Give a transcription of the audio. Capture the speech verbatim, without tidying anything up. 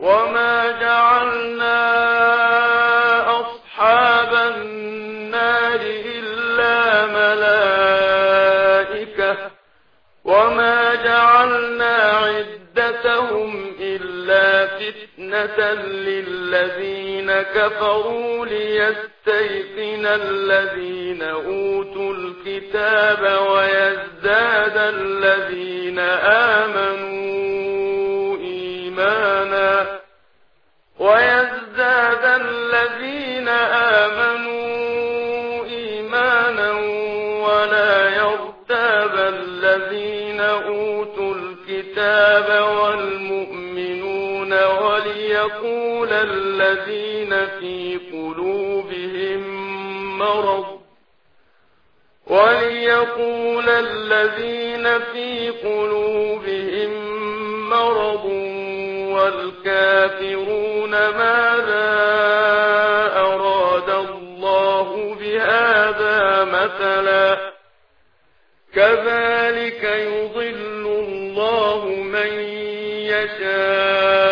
وما جعلنا أصحاب النار إلا ملائكة وما جعلنا عدتهم إلا فتنة للذين كفروا ليستيقن الذين أوتوا الكتاب ويزداد الذين آمنوا إيمانا ويزداد الذين آمنوا إيمانا ولا يرتاب الذين أوتوا الكتاب والمؤمنون وليقول الذين في قلوبهم مرض وليقول الذين في قلوبهم مرض والكافرون ماذا أراد الله بهذا مثلا كذلك يضل الله من يشاء